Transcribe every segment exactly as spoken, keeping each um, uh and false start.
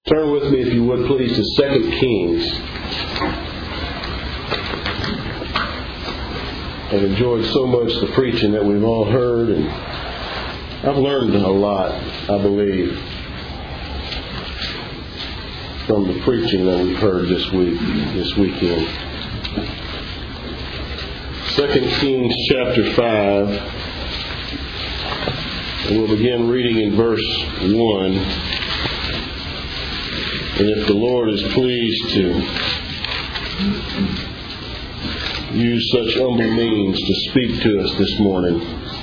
Turn with me, if you would, please, to Second Kings. I've enjoyed so much the preaching that we've all heard, and I've learned a lot, I believe, from the preaching that we've heard this week, this weekend. Second Kings chapter five, and we'll begin reading in verse one. And if the Lord is pleased to use such humble means to speak to us this morning,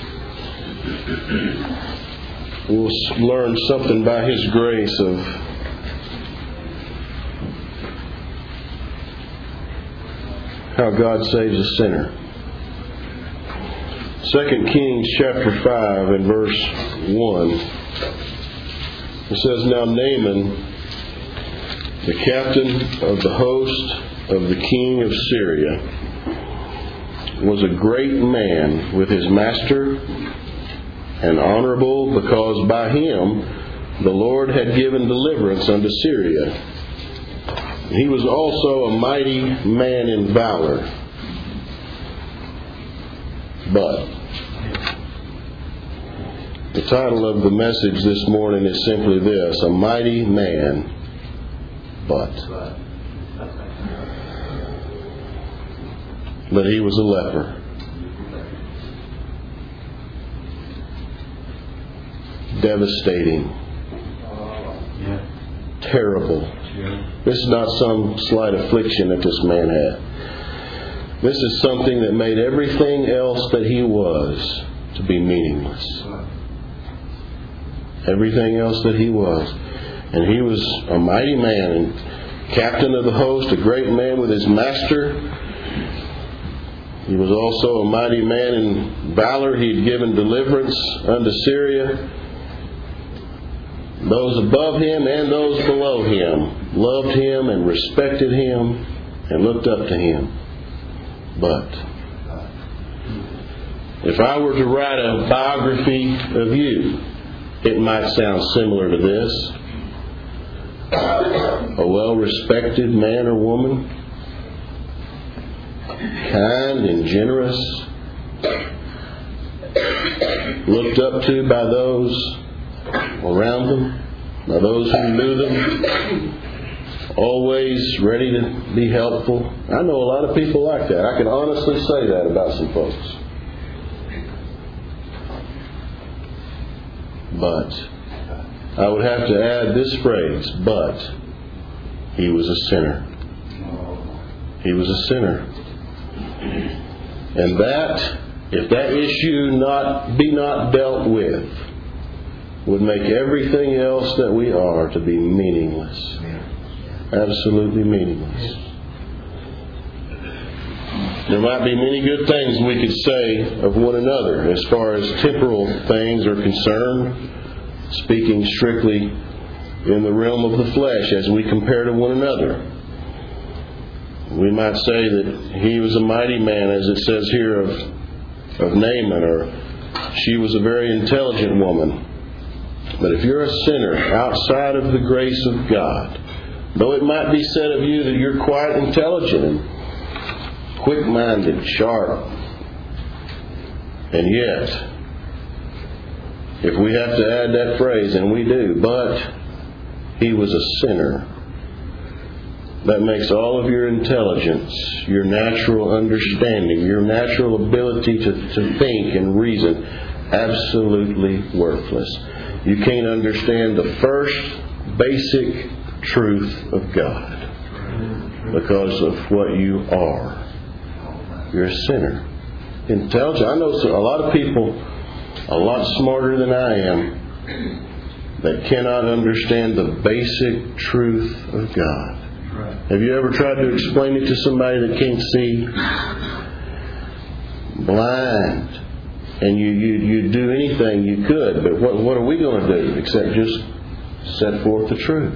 we'll learn something by His grace of how God saves a sinner. Second Kings chapter five and verse one. It says, "Now Naaman, the captain of the host of the king of Syria, was a great man with his master, and honorable, because by him the Lord had given deliverance unto Syria. He was also a mighty man in valor. But the title of the message this morning is simply this: a mighty man, but but he was a leper. Devastating. Terrible. This is not some slight affliction that this man had. This is something that made everything else that he was to be meaningless. Everything else that he was. And he was a mighty man, and captain of the host, a great man with his master. He was also a mighty man in valor. He had given deliverance unto Syria. Those above him and those below him loved him and respected him and looked up to him. But if I were to write a biography of you, it might sound similar to this. A well-respected man or woman, kind and generous, looked up to by those around them, by those who knew them, always ready to be helpful. I know a lot of people like that. I can honestly say that about some folks. But I would have to add this phrase: but he was a sinner. He was a sinner. And that, if that issue not be not dealt with, would make everything else that we are to be meaningless. Absolutely meaningless. There might be many good things we could say of one another as far as temporal things are concerned, speaking strictly in the realm of the flesh as we compare to one another. We might say that he was a mighty man, as it says here of, of Naaman, or she was a very intelligent woman. But if you're a sinner outside of the grace of God, though it might be said of you that you're quite intelligent and quick-minded, sharp, and yet, if we have to add that phrase, and we do, but he was a sinner, that makes all of your intelligence, your natural understanding, your natural ability to, to think and reason, absolutely worthless. You can't understand the first basic truth of God because of what you are. You're a sinner. Intelligent. I know a lot of people a lot smarter than I am that cannot understand the basic truth of God. Have you ever tried to explain it to somebody that can't see? Blind. And you, you, you do anything you could, but what, what are we going to do except just set forth the truth?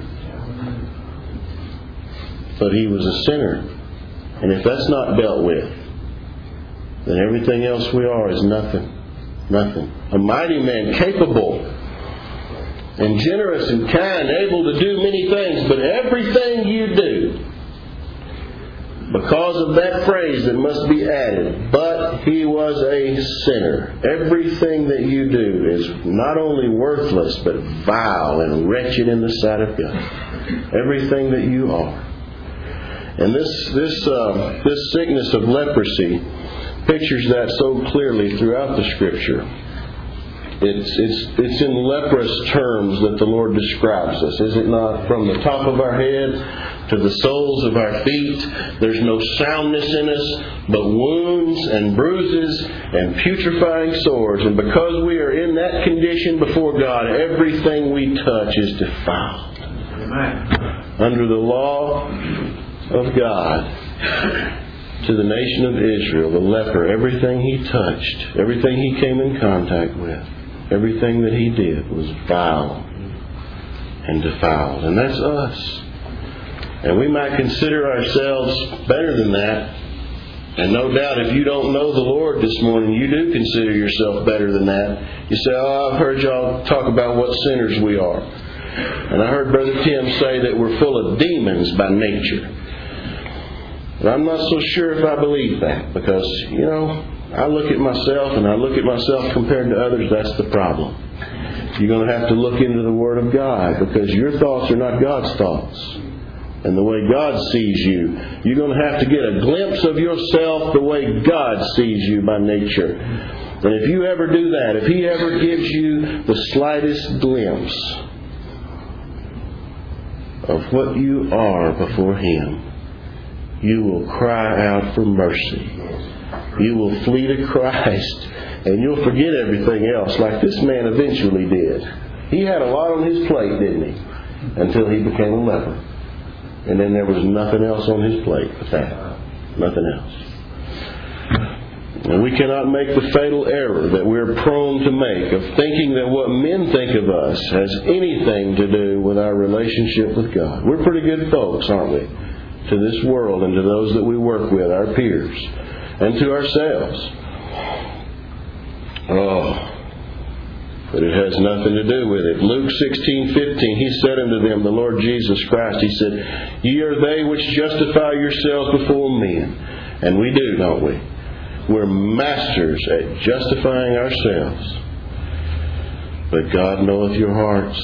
But he was a sinner. And if that's not dealt with, then everything else we are is nothing. Nothing. A mighty man capable and generous and kind, able to do many things, but everything you do, because of that phrase that must be added, but he was a sinner. Everything that you do is not only worthless, but vile and wretched in the sight of God. Everything that you are. And this this uh, this sickness of leprosy pictures that so clearly throughout the Scripture. It's it's it's in leprous terms that the Lord describes us, is it not? From the top of our head to the soles of our feet, there's no soundness in us, but wounds and bruises and putrefying sores. And because we are in that condition before God, everything we touch is defiled. Amen. Under the law of God, to the nation of Israel, the leper, everything he touched, everything he came in contact with, everything that he did was vile and defiled. And that's us. And we might consider ourselves better than that. And no doubt if you don't know the Lord this morning, you do consider yourself better than that. You say, oh, I've heard y'all talk about what sinners we are. And I heard Brother Tim say that we're full of demons by nature. But I'm not so sure if I believe that. Because, you know, I look at myself and I look at myself compared to others, that's the problem. You're going to have to look into the Word of God, because your thoughts are not God's thoughts. And the way God sees you, you're going to have to get a glimpse of yourself the way God sees you by nature. And if you ever do that, if He ever gives you the slightest glimpse of what you are before Him, you will cry out for mercy. You will flee to Christ, and you'll forget everything else, like this man eventually did. He had a lot on his plate, didn't he? Until he became a leper. And then there was nothing else on his plate but that. Nothing else. And we cannot make the fatal error that we're prone to make of thinking that what men think of us has anything to do with our relationship with God. We're pretty good folks, aren't we? To this world and to those that we work with, our peers, and to ourselves. Oh, but it has nothing to do with it. Luke sixteen fifteen, He said unto them, the Lord Jesus Christ, He said, Ye are they which justify yourselves before men. And we do, don't we? We're masters at justifying ourselves. But God knoweth your hearts.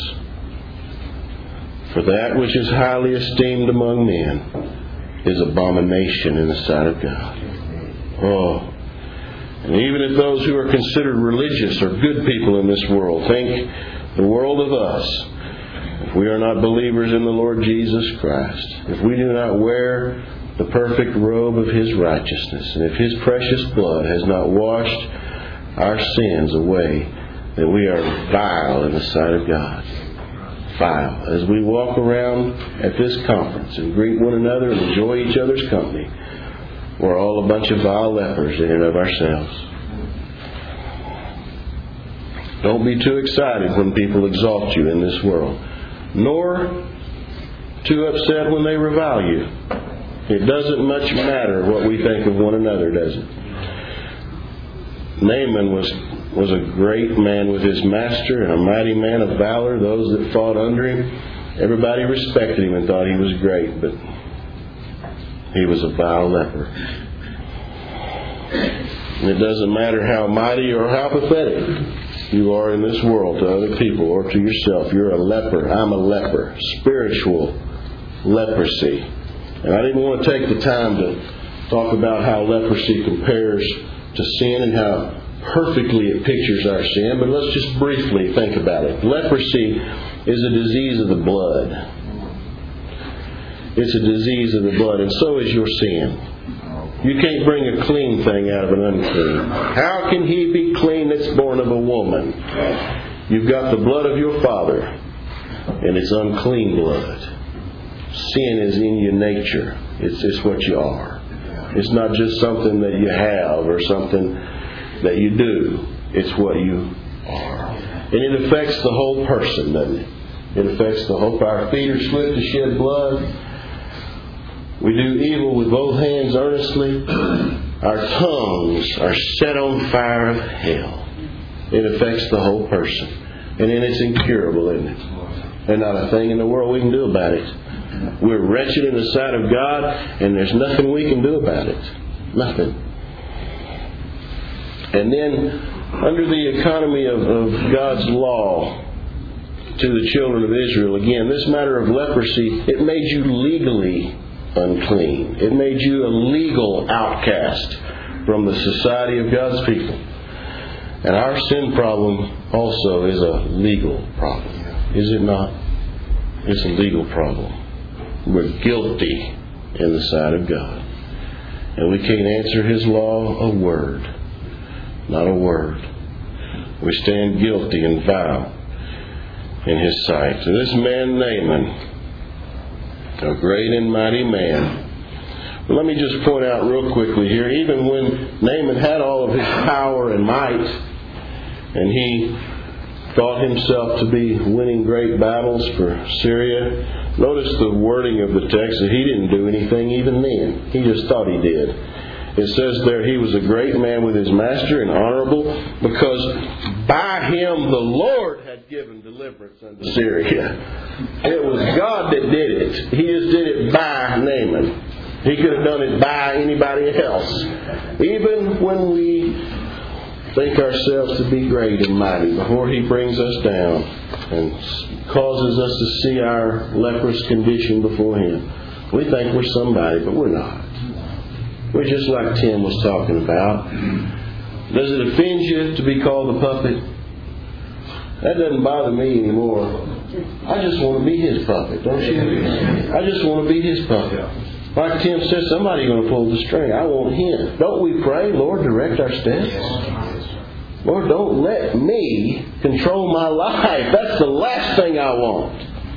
For that which is highly esteemed among men is abomination in the sight of God. Oh. And even if those who are considered religious or good people in this world think the world of us, if we are not believers in the Lord Jesus Christ, if we do not wear the perfect robe of His righteousness, and if His precious blood has not washed our sins away, then we are vile in the sight of God. Vile. As we walk around at this conference and greet one another and enjoy each other's company, we're all a bunch of vile lepers in and of ourselves. Don't be too excited when people exalt you in this world, nor too upset when they revile you. It doesn't much matter what we think of one another, does it? Naaman was, was a great man with his master and a mighty man of valor. Those that fought under him, everybody respected him and thought he was great, but he was a vile leper. And it doesn't matter how mighty or how pathetic you are in this world to other people or to yourself. You're a leper. I'm a leper. Spiritual leprosy. And I didn't want to take the time to talk about how leprosy compares to sin and how perfectly it pictures our sin, but let's just briefly think about it. Leprosy is a disease of the blood. It's a disease of the blood, and so is your sin. You can't bring a clean thing out of an unclean. How can he be clean that's born of a woman? You've got the blood of your father, and it's unclean blood. Sin is in your nature. It's, it's what you are. It's not just something that you have or something that you do. It's what you are. And it affects the whole person, doesn't it? It affects the whole. Our feet are swift to shed blood. We do evil with both hands earnestly. Our tongues are set on fire of hell. It affects the whole person. And then it's incurable, isn't it? There's not a thing in the world we can do about it. We're wretched in the sight of God, and there's nothing we can do about it. Nothing. And then, under the economy of, of God's law to the children of Israel, again, this matter of leprosy, it made you legally unclean. It made you a legal outcast from the society of God's people. And our sin problem also is a legal problem. Is it not? It's a legal problem. We're guilty in the sight of God. And we can't answer His law a word. Not a word. We stand guilty and vile in His sight. So this man Naaman, a great and mighty man. But let me just point out real quickly here, even when Naaman had all of his power and might, and he thought himself to be winning great battles for Syria, notice the wording of the text that he didn't do anything even then. He just thought he did. It says there, he was a great man with his master and honorable, because by him the Lord had given deliverance unto Syria. It was God that did it. He just did it by Naaman. He could have done it by anybody else. Even when we think ourselves to be great and mighty, before He brings us down and causes us to see our leprous condition before Him, we think we're somebody, but we're not. We're just like Tim was talking about. Does it offend you to be called a puppet? That doesn't bother me anymore. I just want to be His puppet, don't you? I just want to be His puppet. Like Tim says, somebody's going to pull the string. I want Him. Don't we pray, Lord, direct our steps? Lord, don't let me control my life. That's the last thing I want.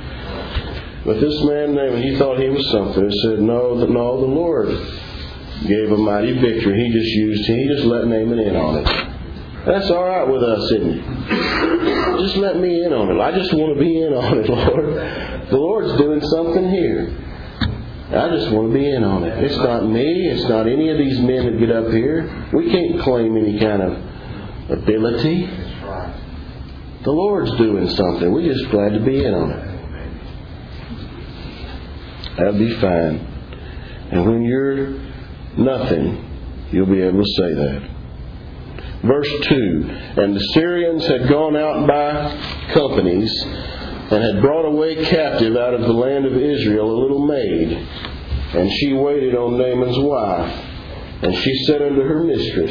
But this man Naaman, he thought he was something. He said, no, no, the Lord gave a mighty victory. He just used him. He just let Naaman in on it. That's all right with us, isn't it? Just let me in on it. I just want to be in on it, Lord. The Lord's doing something here. I just want to be in on it. It's not me. It's not any of these men that get up here. We can't claim any kind of ability. The Lord's doing something. We're just glad to be in on it. That'll be fine. And when you're nothing, you'll be able to say that. Verse two, and the Syrians had gone out by companies and had brought away captive out of the land of Israel a little maid. And she waited on Naaman's wife. And she said unto her mistress,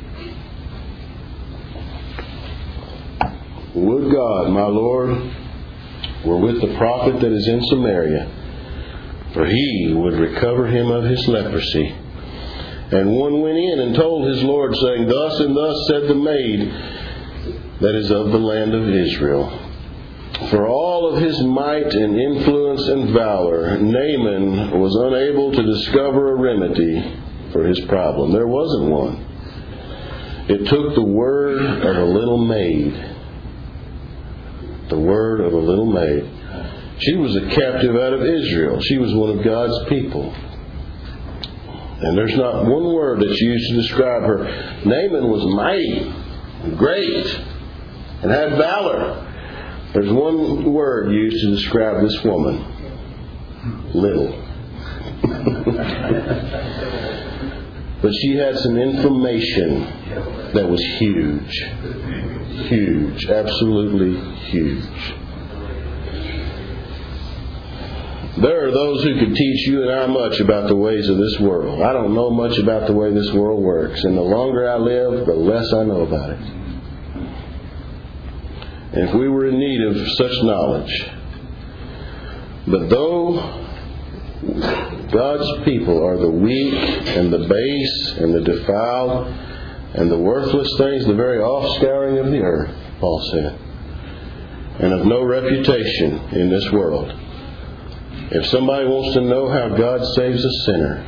would God, my Lord, were with the prophet that is in Samaria, for he would recover him of his leprosy. And one went in and told his Lord, saying, thus and thus said the maid that is of the land of Israel. For all of his might and influence and valor, Naaman was unable to discover a remedy for his problem. There wasn't one. It took the word of a little maid. The word of a little maid. She was a captive out of Israel. She was one of God's people. And there's not one word that's used to describe her. Naaman was mighty, great, and had valor. There's one word used to describe this woman. Little. But she had some information that was huge. Huge. Absolutely huge. There are those who could teach you and I much about the ways of this world. I don't know much about the way this world works. And the longer I live, the less I know about it. And if we were in need of such knowledge. But though God's people are the weak and the base and the defiled and the worthless things, the very offscouring of the earth, Paul said, and of no reputation in this world. If somebody wants to know how God saves a sinner,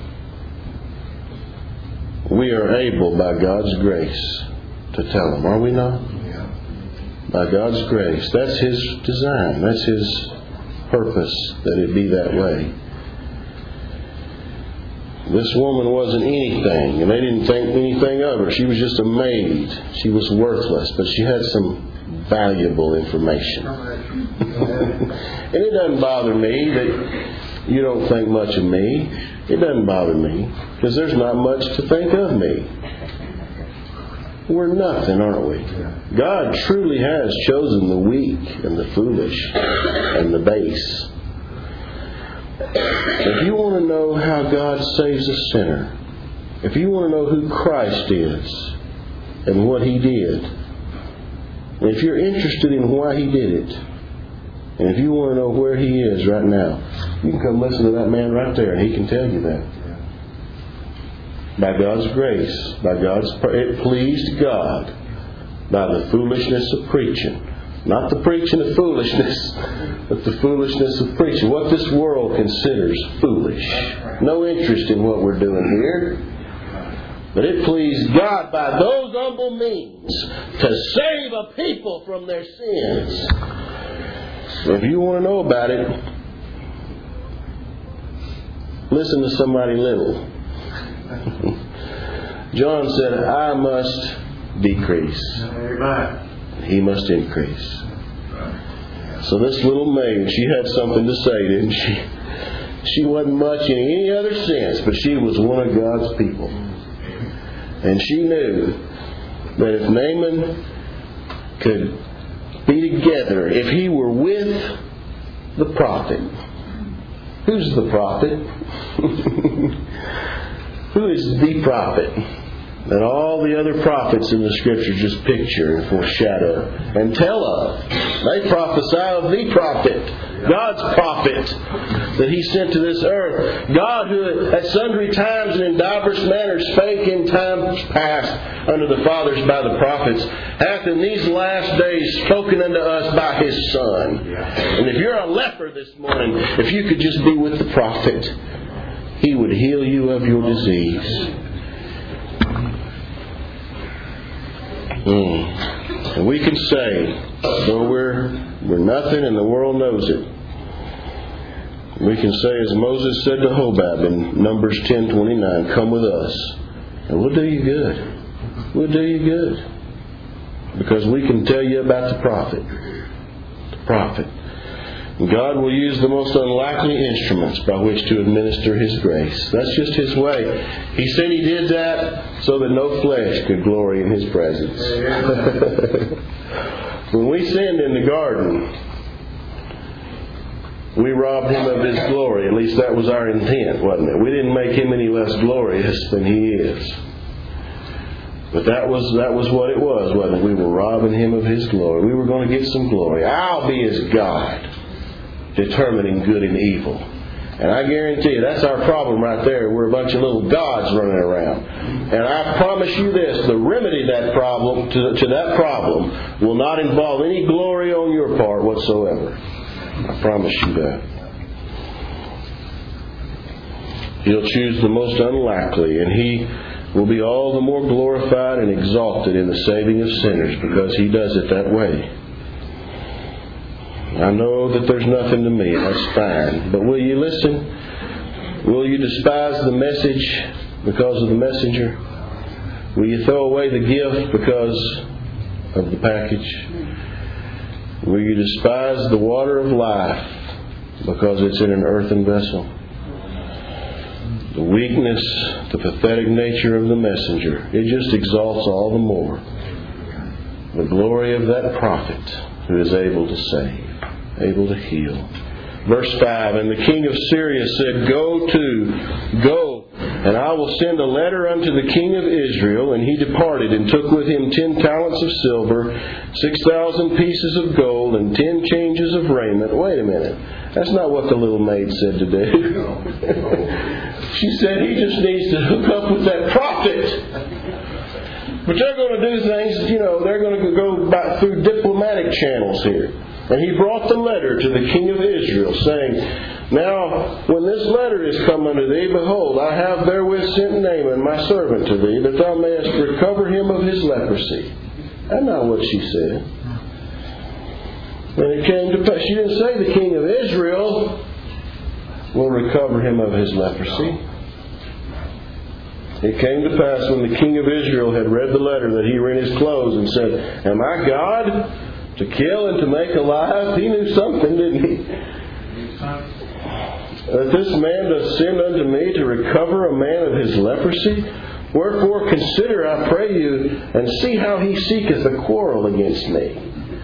we are able by God's grace to tell them, are we not? Yeah. By God's grace. That's His design. That's His purpose, that it be that way. This woman wasn't anything, and they didn't think anything of her. She was just a maid. She was worthless, but she had some valuable information. And it doesn't bother me that you don't think much of me. It doesn't bother me, because there's not much to think of me. We're nothing, aren't we? God truly has chosen the weak and the foolish and the base. If you want to know how God saves a sinner, if you want to know who Christ is and what He did, and if you're interested in why He did it, and if you want to know where He is right now, you can come listen to that man right there, and he can tell you that. By God's grace, by God's, it pleased God by the foolishness of preaching. Not the preaching of foolishness, but the foolishness of preaching. What this world considers foolish. No interest in what we're doing here. But it pleased God by those humble means to save a people from their sins. So if you want to know about it, listen to somebody little. John said, I must decrease. He must increase. So this little maid, she had something to say, didn't she? She wasn't much in any other sense, but she was one of God's people. And she knew that if Naaman could be together, if he were with the prophet. Who's the prophet? Who is the prophet? That all the other prophets in the Scripture just picture and foreshadow and tell of. They prophesy of the prophet, God's prophet that He sent to this earth. God who at sundry times and in divers manners spake in times past unto the fathers by the prophets, hath in these last days spoken unto us by His Son. And if you're a leper this morning, if you could just be with the prophet, He would heal you of your disease. Mm. And we can say, though we're, we're nothing and the world knows it, we can say as Moses said to Hobab in Numbers ten twenty-nine, come with us and we'll do you good. We'll do you good. Because we can tell you about the prophet. The prophet. God will use the most unlikely instruments by which to administer His grace. That's just His way. He said He did that so that no flesh could glory in His presence. When we sinned in the garden, we robbed Him of His glory. At least that was our intent, wasn't it? We didn't make Him any less glorious than He is. But that was that was what it was, wasn't it? We were robbing Him of His glory. We were going to get some glory. I'll be His God, determining good and evil. And I guarantee you, that's our problem right there. We're a bunch of little gods running around. And I promise you this, the remedy that problem to, to that problem will not involve any glory on your part whatsoever. I promise you that. He'll choose the most unlikely, and He will be all the more glorified and exalted in the saving of sinners because He does it that way. I know that there's nothing to me. That's fine. But will you listen? Will you despise the message because of the messenger? Will you throw away the gift because of the package? Will you despise the water of life because it's in an earthen vessel? The weakness, the pathetic nature of the messenger, it just exalts all the more the glory of that prophet who is able to save, able to heal. Verse five, and the king of Syria said, Go to, go, and I will send a letter unto the king of Israel. And he departed, and took with him ten talents of silver, six thousand pieces of gold, and ten changes of raiment. Wait a minute. That's not what the little maid said to do. She said he just needs to hook up with that prophet. But they're going to do things, you know, they're going to go by, through diplomatic channels here. And he brought the letter to the king of Israel, saying, Now, when this letter is come unto thee, behold, I have therewith sent Naaman my servant to thee, that thou mayest recover him of his leprosy. That's not what she said. When it came to pass, she didn't say the king of Israel will recover him of his leprosy. It came to pass when the king of Israel had read the letter that he rent his clothes and said, Am I God To kill and to make alive, he knew something, didn't he? That this man doth send unto me to recover a man of his leprosy? Wherefore consider, I pray you, and see how he seeketh a quarrel against me.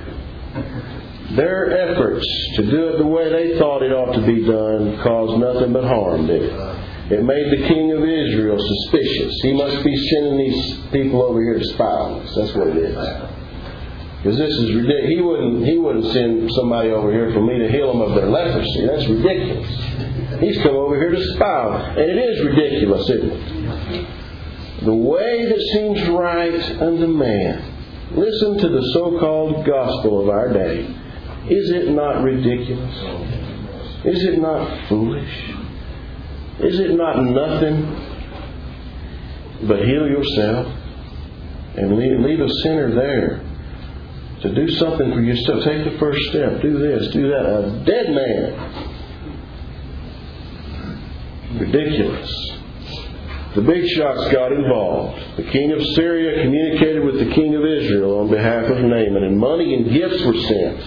Their efforts to do it the way they thought it ought to be done caused nothing but harm, did it? It made the king of Israel suspicious. He must be sending these people over here to spy on us. That's what it is. Because this is ridiculous. He wouldn't, he wouldn't send somebody over here for me to heal them of their leprosy. That's ridiculous. He's come over here to spy on them. And it is ridiculous, isn't it? The way that seems right unto man. Listen to the so-called gospel of our day. Is it not ridiculous? Is it not foolish? Is it not nothing but heal yourself and leave, leave a sinner there to do something for yourself? Take the first step. Do this, do that. A dead man. Ridiculous. The big shots got involved. The king of Syria communicated with the king of Israel on behalf of Naaman, and money and gifts were sent.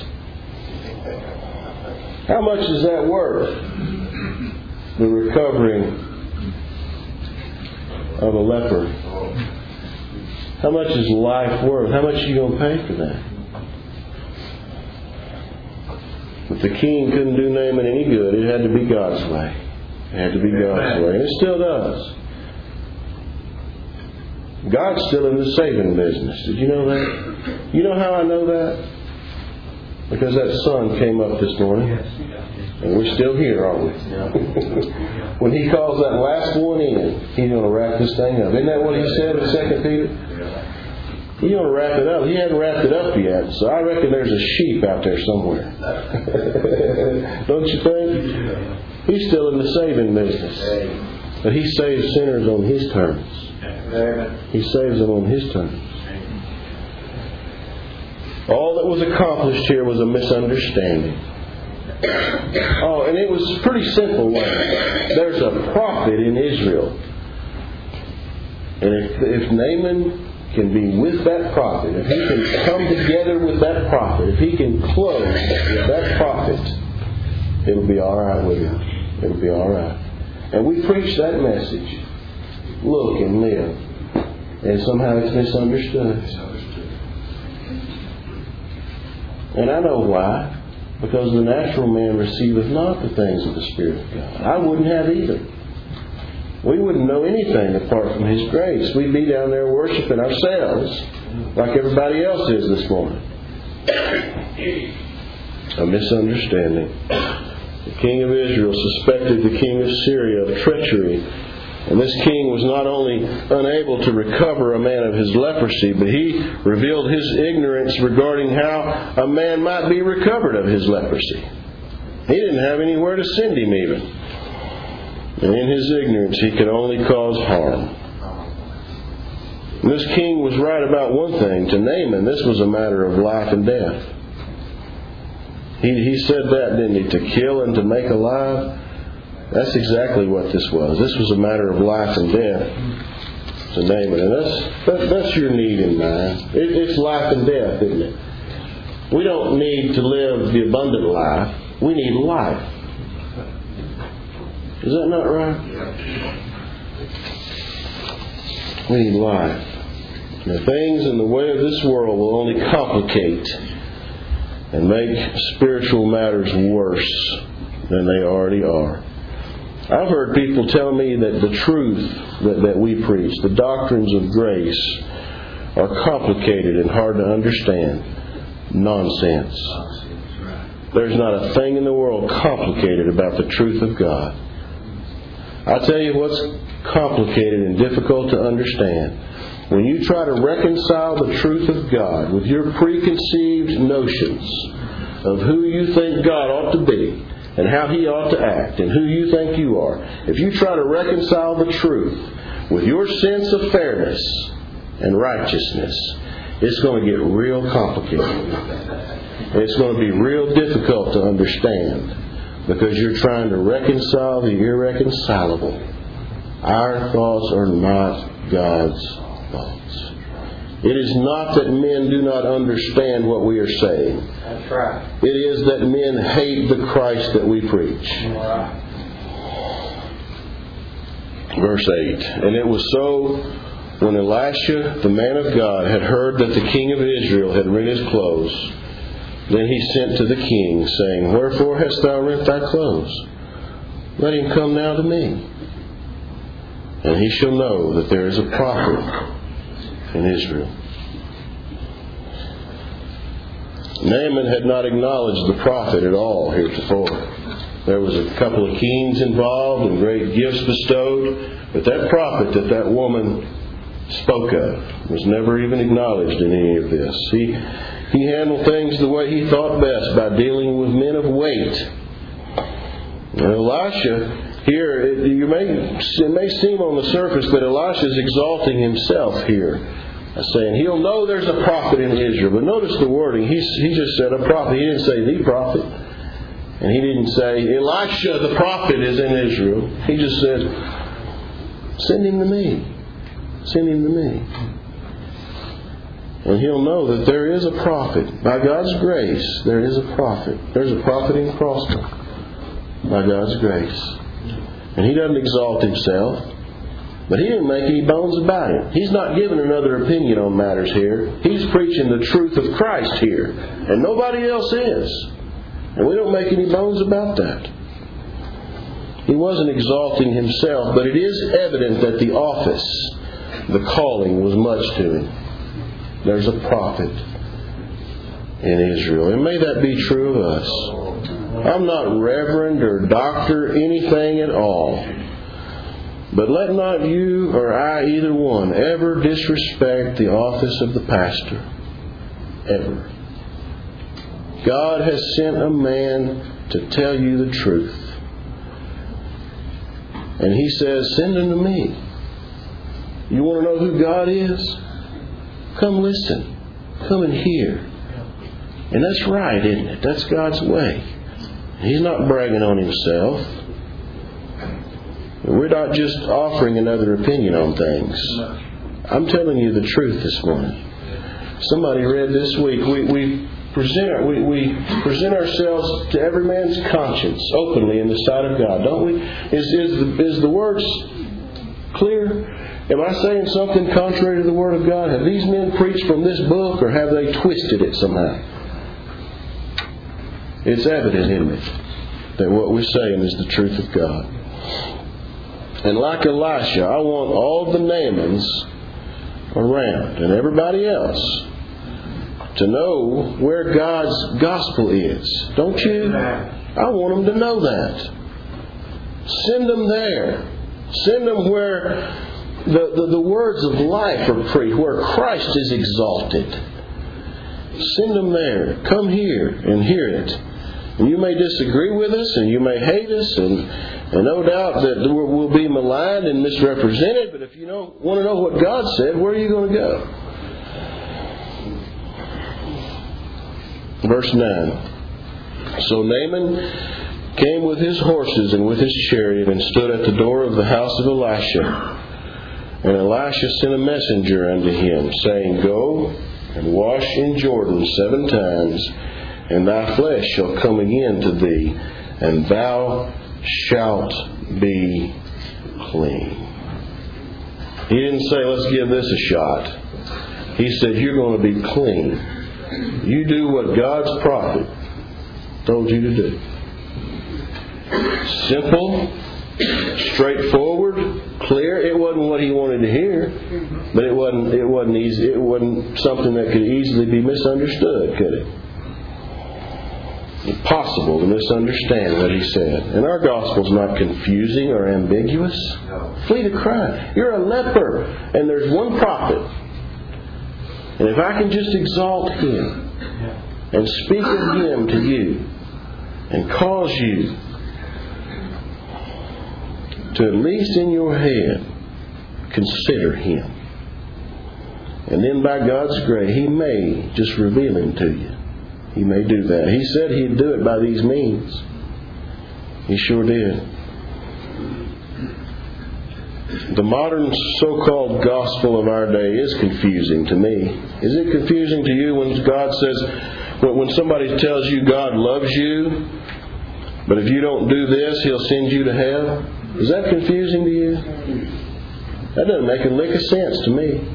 How much is that worth? The recovering of a leper. How much is life worth? How much are you going to pay for that? But the king couldn't do Naaman any good. It had to be God's way. It had to be God's way. And it still does. God's still in the saving business. Did you know that? You know how I know that? Because that sun came up this morning. And we're still here, aren't we? When he calls that last one in, he's going to wrap this thing up. Isn't that what he said in Second Peter? He's going to wrap it up. He hasn't wrapped it up yet. So I reckon there's a sheep out there somewhere. Don't you think? He's still in the saving business. But he saves sinners on his terms. He saves them on his terms. All that was accomplished here was a misunderstanding. Oh, and it was pretty simple. There's a prophet in Israel. And if, if Naaman can be with that prophet, if he can come together with that prophet, if he can close with that prophet, it'll be all right with him. It'll be all right. And we preach that message. Look and live. And somehow it's misunderstood. And I know why. Because the natural man receiveth not the things of the Spirit of God. I wouldn't have either. We wouldn't know anything apart from His grace. We'd be down there worshiping ourselves like everybody else is this morning. A misunderstanding. The king of Israel suspected the king of Syria of treachery. And this king was not only unable to recover a man of his leprosy, but he revealed his ignorance regarding how a man might be recovered of his leprosy. He didn't have anywhere to send him even. And in his ignorance, he could only cause harm. And this king was right about one thing. To Naaman, this was a matter of life and death. He, he said that, didn't he? To kill and to make alive. That's exactly what this was. This was a matter of life and death to Naaman. And that's, that, that's your need in mind. It, it's life and death, isn't it? We don't need to live the abundant life. We need life. Is that not right? We need life. The things in the way of this world will only complicate and make spiritual matters worse than they already are. I've heard people tell me that the truth that, that we preach, the doctrines of grace, are complicated and hard to understand. Nonsense. There's not a thing in the world complicated about the truth of God. I'll tell you what's complicated and difficult to understand. When you try to reconcile the truth of God with your preconceived notions of who you think God ought to be, and how He ought to act, and who you think you are. If you try to reconcile the truth with your sense of fairness and righteousness, it's going to get real complicated. It's going to be real difficult to understand because you're trying to reconcile the irreconcilable. Our thoughts are not God's thoughts. It is not that men do not understand what we are saying. That's right. It is that men hate the Christ that we preach. Right. Verse eight. And it was so when Elisha, the man of God, had heard that the king of Israel had rent his clothes, then he sent to the king, saying, Wherefore hast thou rent thy clothes? Let him come now to me, and he shall know that there is a prophet in Israel. Naaman had not acknowledged the prophet at all heretofore. There was a couple of kings involved and great gifts bestowed, but that prophet that that woman spoke of was never even acknowledged in any of this. He he handled things the way he thought best, by dealing with men of weight. And Elisha here, it, you may it may seem on the surface that Elisha is exalting himself here, saying he'll know there's a prophet in Israel. But notice the wording. He he just said a prophet. He didn't say the prophet. And he didn't say, Elisha the prophet is in Israel. He just said, send him to me. Send him to me. And he'll know that there is a prophet. By God's grace, there is a prophet. There's a prophet in Crossville. By God's grace. And he doesn't exalt himself. But he didn't make any bones about it. He's not giving another opinion on matters here. He's preaching the truth of Christ here. And nobody else is. And we don't make any bones about that. He wasn't exalting himself, but it is evident that the office, the calling, was much to him. There's a prophet in Israel. And may that be true of us. I'm not reverend or doctor, anything at all. But let not you or I, either one, ever disrespect the office of the pastor. Ever. God has sent a man to tell you the truth. And He says, send him to me. You want to know who God is? Come listen. Come and hear. And that's right, isn't it? That's God's way. He's not bragging on Himself. We're not just offering another opinion on things. I'm telling you the truth this morning. Somebody read this week, we, we present we, we present ourselves to every man's conscience openly in the sight of God, don't we? Is is the, is the words clear? Am I saying something contrary to the Word of God? Have these men preached from this book, or have they twisted it somehow? It's evident, isn't it, that what we're saying is the truth of God. And like Elisha, I want all the Naamans around and everybody else to know where God's gospel is. Don't you? I want them to know that. Send them there. Send them where the, the, the words of life are preached, where Christ is exalted. Send them there. Come here and hear it. And you may disagree with us, and you may hate us, and, and no doubt that we'll be maligned and misrepresented, but if you don't want to know what God said, where are you going to go? Verse nine. So Naaman came with his horses and with his chariot and stood at the door of the house of Elisha. And Elisha sent a messenger unto him, saying, Go and wash in Jordan seven times, and thy flesh shall come again to thee, and thou shalt be clean. He didn't say, let's give this a shot. He said, you're going to be clean. You do what God's prophet told you to do. Simple, straightforward, clear. It wasn't what he wanted to hear, but it wasn't. It wasn't easy. It wasn't something that could easily be misunderstood, could it? Impossible to misunderstand what he said. And our gospel's not confusing or ambiguous. Flee to Christ. You're a leper, and there's one prophet. And if I can just exalt Him and speak of Him to you and cause you to, at least in your head, consider Him. And then by God's grace, He may just reveal Him to you. He may do that. He said He'd do it by these means. He sure did. The modern so-called gospel of our day is confusing to me. Is it confusing to you when God says, when somebody tells you God loves you, but if you don't do this, He'll send you to hell? Is that confusing to you? That doesn't make a lick of sense to me.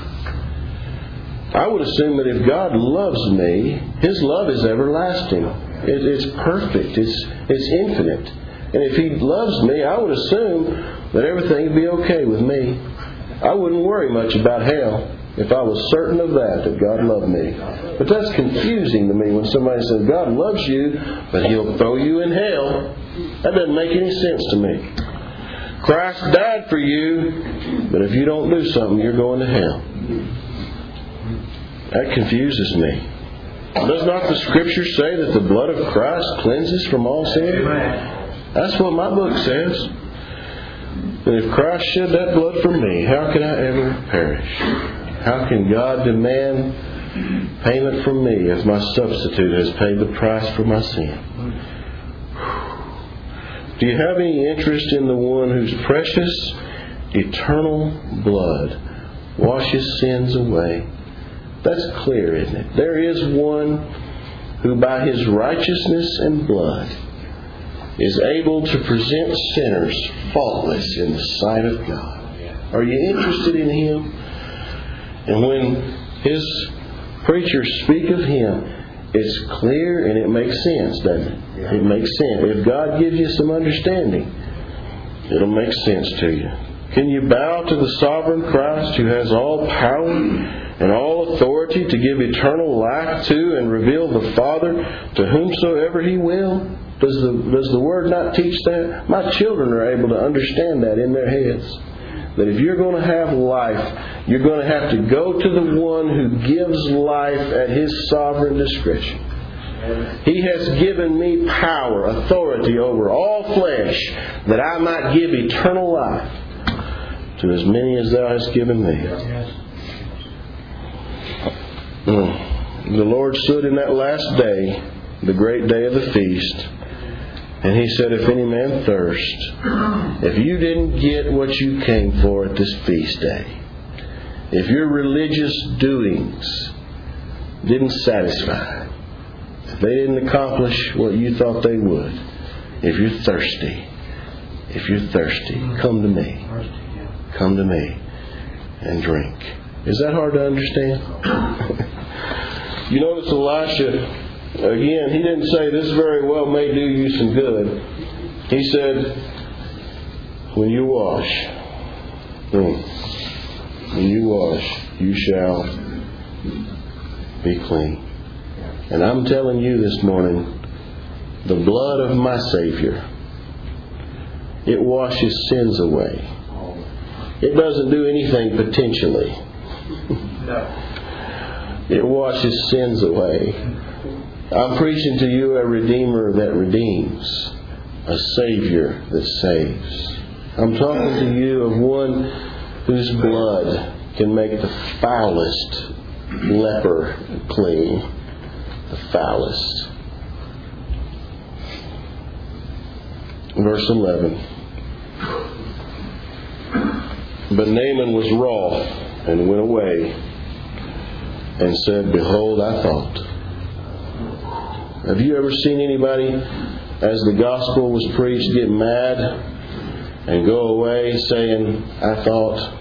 I would assume that if God loves me, His love is everlasting. It, it's perfect. It's, it's infinite. And if He loves me, I would assume that everything would be okay with me. I wouldn't worry much about hell if I was certain of that, that God loved me. But that's confusing to me when somebody says, God loves you, but He'll throw you in hell. That doesn't make any sense to me. Christ died for you, but if you don't do something, you're going to hell. That confuses me. Does not the Scripture say that the blood of Christ cleanses from all sin? That's what my book says. And if Christ shed that blood for me, how can I ever perish? How can God demand payment from me if my substitute has paid the price for my sin? Do you have any interest in the one whose precious, eternal blood washes sins away? That's clear, isn't it? There is one who by His righteousness and blood is able to present sinners faultless in the sight of God. Are you interested in Him? And when His preachers speak of Him, it's clear and it makes sense, doesn't it? It makes sense. If God gives you some understanding, it'll make sense to you. Can you bow to the sovereign Christ who has all power and all authority to give eternal life to and reveal the Father to whomsoever He will? Does the, does the Word not teach that? My children are able to understand that in their heads. That if you're going to have life, you're going to have to go to the one who gives life at His sovereign discretion. He has given me power, authority over all flesh, that I might give eternal life to as many as Thou hast given me. Mm. The Lord stood in that last day, the great day of the feast, and He said, if any man thirst, if you didn't get what you came for at this feast day, if your religious doings didn't satisfy, if they didn't accomplish what you thought they would, if you're thirsty, if you're thirsty, come to me. Come to me and drink. Is that hard to understand? You notice Elisha, again, he didn't say this very well may do you some good. He said, when you wash, when you wash, you shall be clean. And I'm telling you this morning, the blood of my Savior, it washes sins away. It doesn't do anything potentially. No. It washes sins away. I'm preaching to you a Redeemer that redeems, a Savior that saves. I'm talking to you of one whose blood can make the foulest leper clean. The foulest. Verse eleven. But Naaman was wroth and went away and said, behold, I thought. Have you ever seen anybody, as the gospel was preached, get mad and go away saying, I thought?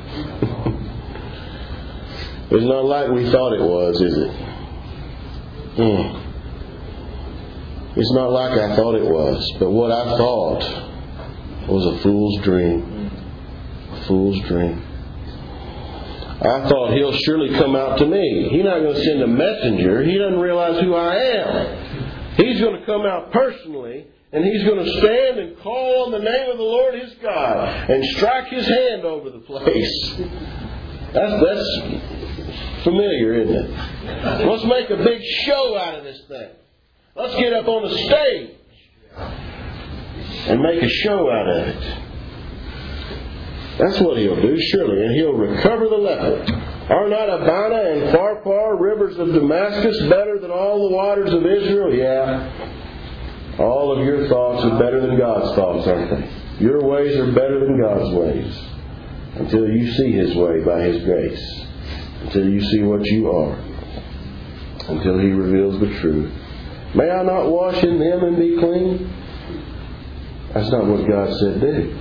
It's not like we thought it was, is it? Mm. It's not like I thought it was. But what I thought was a fool's dream. A fool's dream. I thought he'll surely come out to me. He's not going to send a messenger. He doesn't realize who I am. He's going to come out personally, and He's going to stand and call on the name of the Lord His God and strike His hand over the place. That's, that's familiar, isn't it? Let's make a big show out of this thing. Let's get up on the stage and make a show out of it. That's what He'll do, surely. And He'll recover the leper. Are not Abana and Pharpar, rivers of Damascus, better than all the waters of Israel? Yeah. All of your thoughts are better than God's thoughts, aren't they? Your ways are better than God's ways. until you see His way by His grace, until you see what you are, until He reveals the truth. May I not wash in them and be clean? That's not what God said do.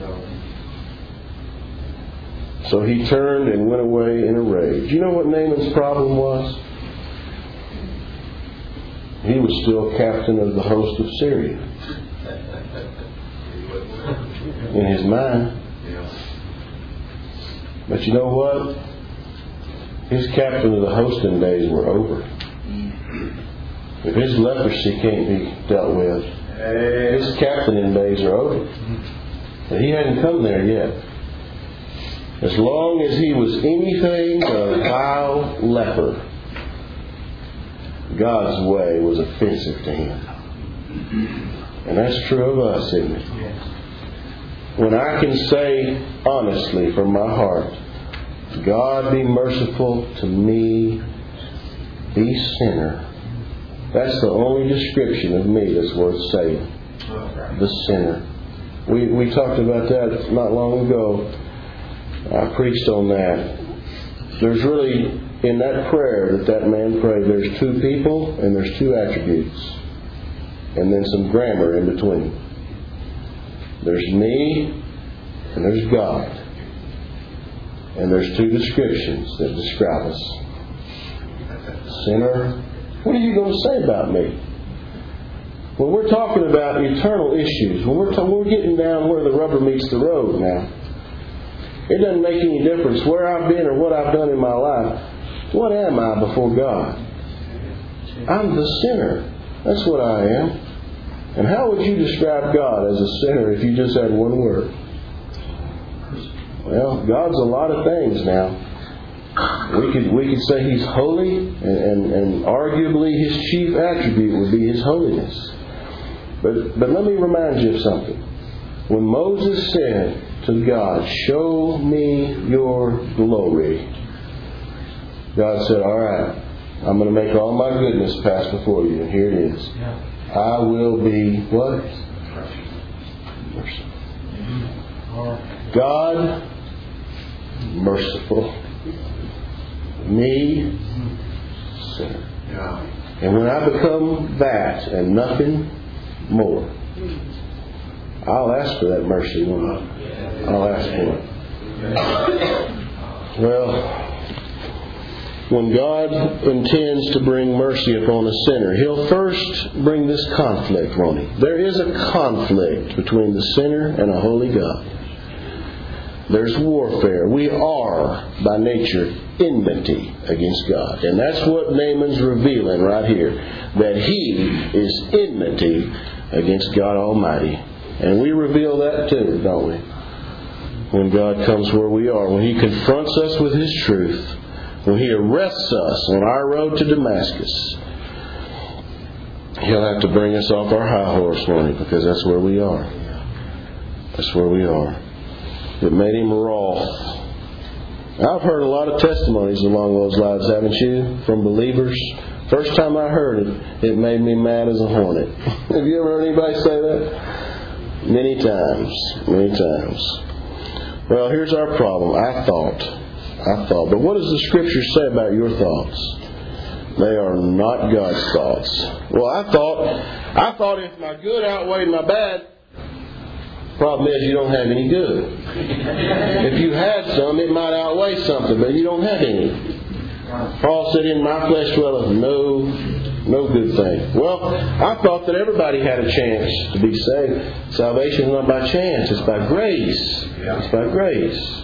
So he turned and went away in a rage. You know what Naaman's problem was? He was still captain of the host of Syria. In his mind. But you know what? His captain of the hosting days were over. If his leprosy can't be dealt with, his captaining days are over. And he hadn't come there yet. As long as he was anything but a vile leper, God's way was offensive to him. And that's true of us, isn't it? When I can say honestly from my heart, God be merciful to me, the sinner. That's the only description of me that's worth saying. The sinner. We we talked about that not long ago. I preached on that. There's really, in that prayer that that man prayed, there's two people and there's two attributes. And then some grammar in between. There's me and there's God. And there's two descriptions that describe us. Sinner, what are you going to say about me? When we're talking about eternal issues, when we're, t- we're getting down where the rubber meets the road now, it doesn't make any difference where I've been or what I've done in my life. What am I before God? I'm the sinner. That's what I am. And how would you describe God as a sinner if you just had one word? Well, God's a lot of things now. We could we could say He's holy, and, and, and arguably His chief attribute would be His holiness. But but let me remind you of something. When Moses said to God, "Show me your glory," God said, "All right, I'm going to make all my goodness pass before you, and here it is. I will be what? Merciful. God, merciful. Me, sinner. And when I become that and nothing more, I'll ask for that mercy, won't I? I'll ask for it. Well, when God intends to bring mercy upon a sinner, He'll first bring this conflict, won't He? There is a conflict between the sinner and a holy God. There's warfare. We are, by nature, enmity against God. And that's what Naaman's revealing right here. That he is enmity against God Almighty. And we reveal that too, don't we? When God comes where we are. When He confronts us with His truth. When He arrests us on our road to Damascus. He'll have to bring us off our high horse, won't He? Because that's where we are. That's where we are. It made Him wroth. I've heard a lot of testimonies along those lines, haven't you? From believers. First time I heard it, it made me mad as a hornet. Have you ever heard anybody say that? Many times. Many times. Well, here's our problem. I thought. I thought. But what does the Scripture say about your thoughts? They are not God's thoughts. Well, I thought, I thought if my good outweighed my bad, problem is you don't have any good. If you had some, it might outweigh something, but you don't have any. Paul said, "In my flesh dwelleth no, no good thing." Well, I thought that everybody had a chance to be saved. Salvation is not by chance; it's by grace. It's by grace.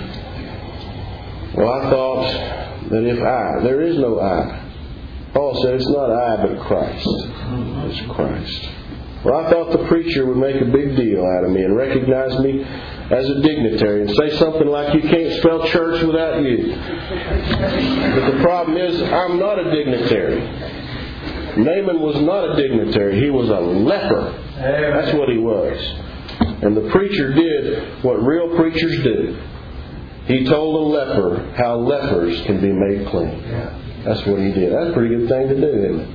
Well, I thought that if I, there is no I. Paul said, "It's not I, but Christ." It's Christ. Well, I thought the preacher would make a big deal out of me and recognize me as a dignitary and say something like, "You can't spell church without you." But the problem is, I'm not a dignitary. Naaman was not a dignitary. He was a leper. That's what he was. And the preacher did what real preachers do. He told a leper how lepers can be made clean. That's what he did. That's a pretty good thing to do, isn't it?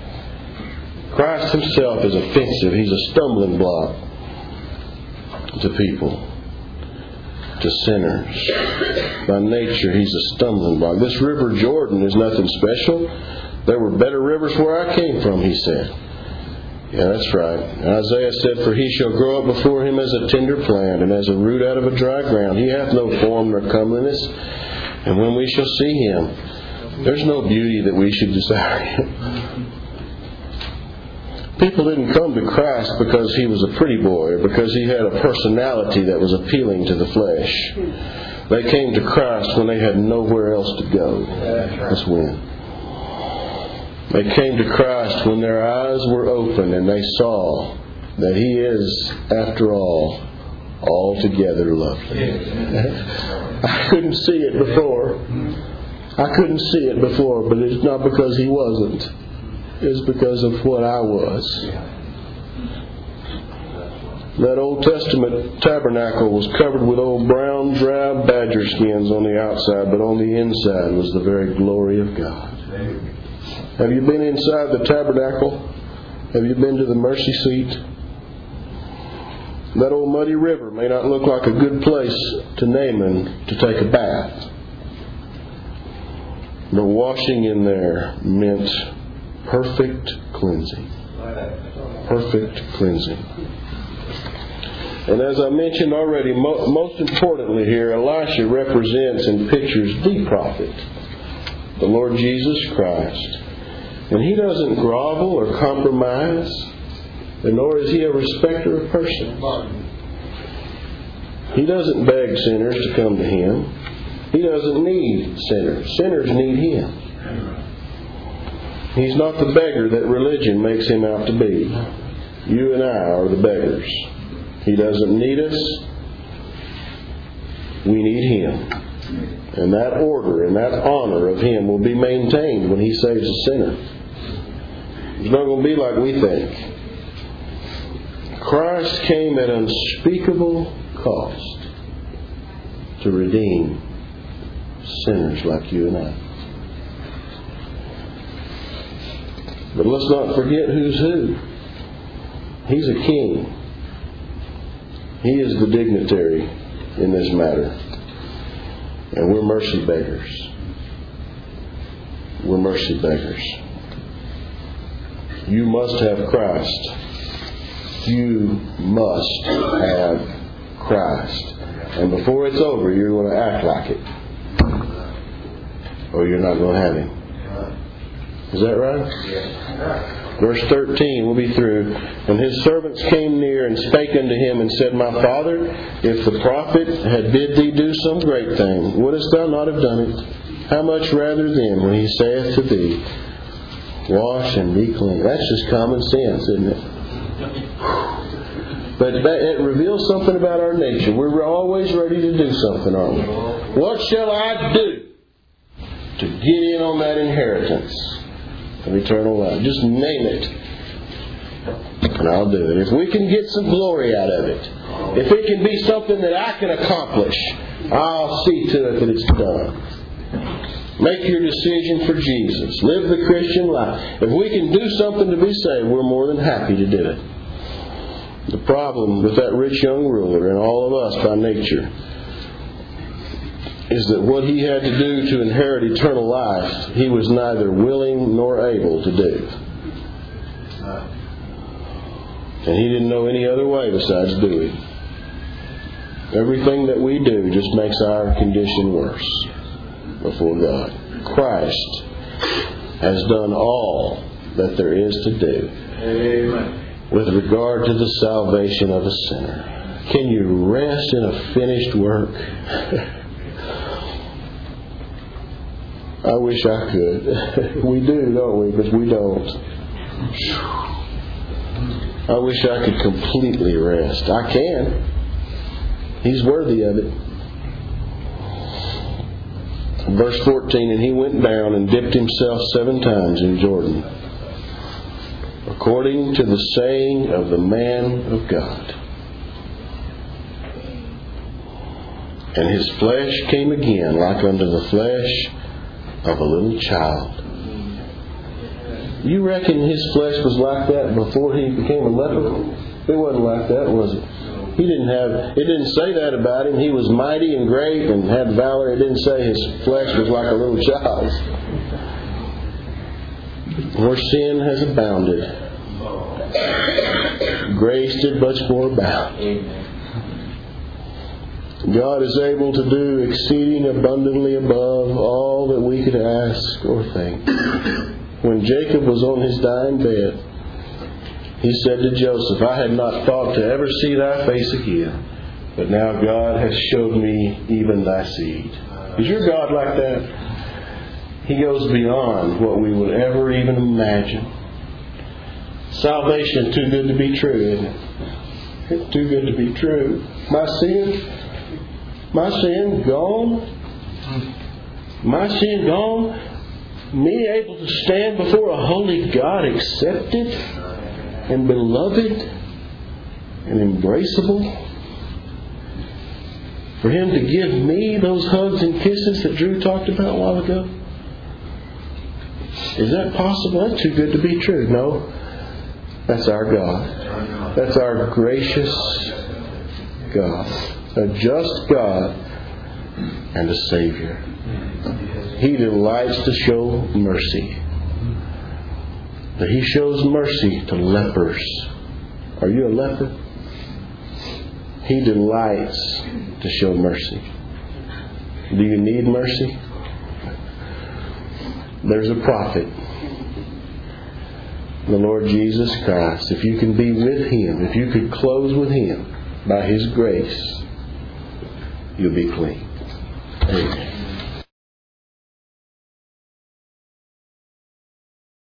Christ Himself is offensive. He's a stumbling block to people. to sinners. By nature, he's a stumbling block. This river Jordan is nothing special. There were better rivers where I came from, he said. Yeah, that's right. Isaiah said, for he shall grow up before him as a tender plant, and as a root out of a dry ground. He hath no form nor comeliness. And when we shall see him, there's no beauty that we should desire him. People didn't come to Christ because he was a pretty boy, or because he had a personality that was appealing to the flesh. They came to Christ when they had nowhere else to go. That's when. They came to Christ when their eyes were open and they saw that he is, after all, altogether lovely. I couldn't see it before. I couldn't see it before, but it's not because he wasn't. It's because of what I was. That Old Testament tabernacle was covered with old brown, dry badger skins on the outside, but on the inside was the very glory of God. Have you been inside the tabernacle? Have you been to the mercy seat? That old muddy river may not look like a good place to Naaman to take a bath. But washing in there meant perfect cleansing. Perfect cleansing. And as I mentioned already, mo- most importantly here, Elisha represents and pictures the prophet, the Lord Jesus Christ. And he doesn't grovel or compromise, and nor is he a respecter of persons. He doesn't beg sinners to come to him. He doesn't need sinners. Sinners need him. He's not the beggar that religion makes him out to be. You and I are the beggars. He doesn't need us. We need him. And that order and that honor of him will be maintained when he saves a sinner. It's not going to be like we think. Christ came at unspeakable cost to redeem sinners like you and I. But let's not forget who's who. He's a king. He is the dignitary in this matter. And we're mercy beggars. We're mercy beggars. You must have Christ. You must have Christ. And before it's over, you're going to act like it. Or you're not going to have him. Is that right? Verse thirteen, we'll be through. And his servants came near and spake unto him and said, My father, if the prophet had bid thee do some great thing, wouldest thou not have done it? How much rather then when he saith to thee, Wash and be clean. That's just common sense, isn't it? But it reveals something about our nature. We're always ready to do something, aren't we? What shall I do to get in on that inheritance of eternal life? Just name it, and I'll do it. If we can get some glory out of it, if it can be something that I can accomplish, I'll see to it that it's done. Make your decision for Jesus. Live the Christian life. If we can do something to be saved, we're more than happy to do it. The problem with that rich young ruler and all of us by nature is that what he had to do to inherit eternal life, he was neither willing nor able to do. And he didn't know any other way besides doing. Everything that we do just makes our condition worse before God. Christ has done all that there is to do. Amen. With regard to the salvation of a sinner. Can you rest in a finished work? I wish I could. We do, don't we? But we don't. I wish I could completely rest. I can. He's worthy of it. Verse fourteen, and he went down and dipped himself seven times in Jordan, according to the saying of the man of God. And his flesh came again like unto the flesh of a little child. You reckon his flesh was like that before he became a leper? It wasn't like that, was it? He didn't have, it didn't say that about him. He was mighty and great and had valor. It didn't say his flesh was like a little child's. Where sin has abounded, grace did much more abound. God is able to do exceeding abundantly above all that we could ask or think. When Jacob was on his dying bed, he said to Joseph, I had not thought to ever see thy face again, but now God has showed me even thy seed. Is your God like that? He goes beyond what we would ever even imagine. Salvation is too good to be true, isn't it? It's too good to be true. My sin, my sin gone. My sin gone. Me able to stand before a holy God, accepted and beloved and embraceable. For Him to give me those hugs and kisses that Drew talked about a while ago. Is that possible? That's too good to be true. No. That's our God. That's our gracious God. A just God and a Savior. He delights to show mercy. But He shows mercy to lepers. Are you a leper? He delights to show mercy. Do you need mercy? There's a prophet, the Lord Jesus Christ. If you can be with Him, if you could close with Him by His grace, you'll be clean. Amen.